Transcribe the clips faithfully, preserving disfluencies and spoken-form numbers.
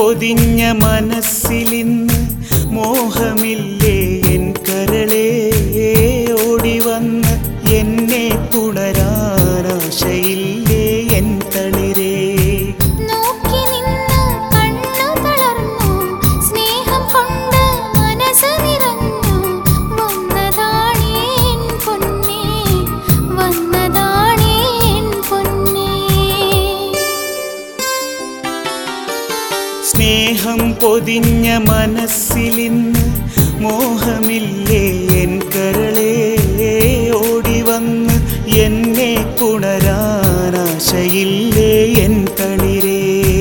പൊതിഞ്ഞ മനസ്സിലിന്ന് മോഹമില്ലേ എൻ കരളേ ഓടിവന്ന് എന്നെ പുണരാനാശയില്ലേ എൻ തളിരേ നോക്കി നിന്ന് കണ്ണു തളർന്നു സ്നേഹം കൊണ്ട് മനസ്സ് നിറഞ്ഞു വന്നതാണേ എൻ പൊന്നേ വന്നതാണേ എൻ പൊന്നേ സ്നേഹം പൊതിഞ്ഞ മനസ്സിലിന്ന് മോഹമില്ലേ എൻ കരളേ ഓടിവന്ന് എന്നെ പുണരാനാശയില്ലേ എൻ തളിരേ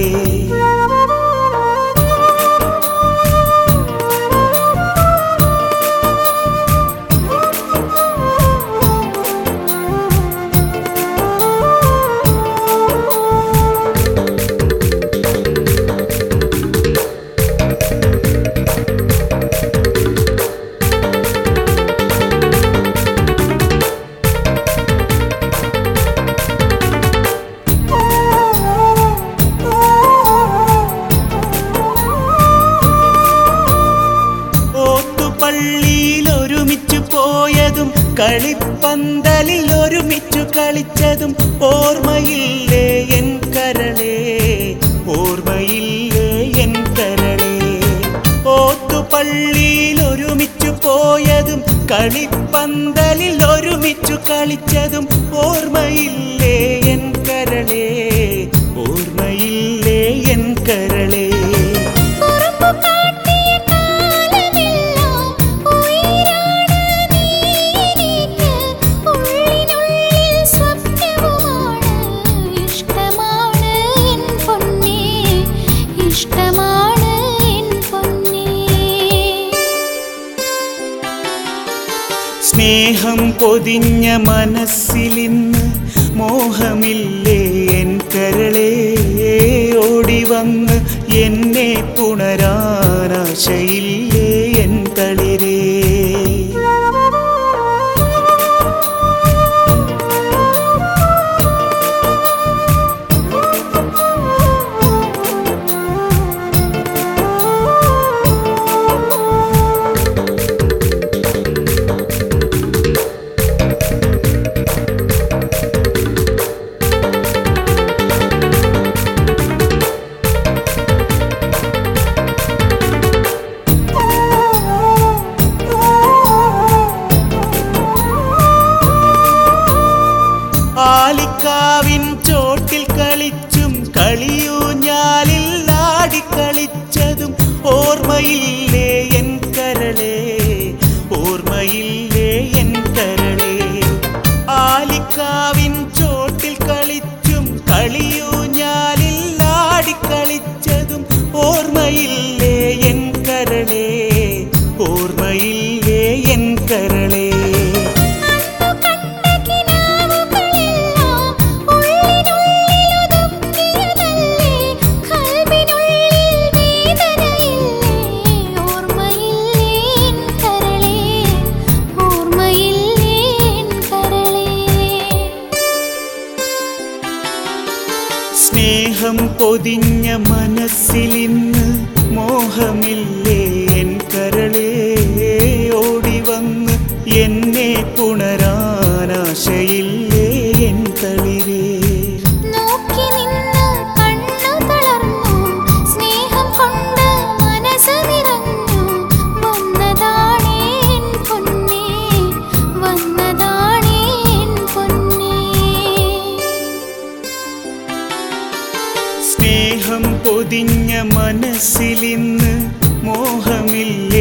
പള്ളിയിൽ ഒരുമിച്ചു പോയതും കളിപ്പന്തലിൽ ഒരുമിച്ചു കളിച്ചതും ഓർമ്മയില്ലേ എൻ കരളേ ഓർമ്മയില്ലേ എൻ കരളേ ഓത്തുപള്ളിയിൽ ഒരുമിച്ചു പോയതും കളിപ്പന്തലിൽ ഒരുമിച്ചു കളിച്ചതും ഓർമ്മയില്ലേ എൻ കരളേ ഓർമ്മയില്ലേ എൻ കരളേ സ്നേഹം പൊതിഞ്ഞ മനസ്സിലിന്ന് മോഹമില്ലേ എൻ കരളേ ഓടിവന്ന് എന്നെ പുണരാനാശയില്ലേ എൻ തളിരേ ആലിക്കാവിൻ ചോട്ടിൽ കളിച്ചും കളിയൂഞ്ഞാലിൽ ആടിക്കളിച്ചതും ഓർമ്മയില്ലേ എൻ കരളേ ഓർമ്മയില്ലേ എൻ കരളേ ആലിക്കാവിൻ ചോട്ടിൽ കളിച്ചും കളിയൂഞ്ഞാലിൽ ആടിക്കളിച്ചതും ഓർമ്മയില്ലേ എൻ കരളേ ഓർമ്മയില്ലേ എൻ കരളേ സ്നേഹം പൊതിഞ്ഞ മനസ്സിലിന്ന് മോഹമില്ലേ എൻ കരളേ ഓടിവന്ന് എന്നെ പുണരാനാശയില്ലേ എൻ തളിരേ നോക്കി നിന്ന് കണ്ണു തളർന്നു സ്നേഹം കൊണ്ട് മനസ്സ് നിറഞ്ഞു വന്നതാണേ എൻ പൊന്നേ വന്നതാണേ എൻ പൊന്നേ സ്നേഹം പൊതിഞ്ഞ മനസ്സിലിന്ന് മോഹമില്ല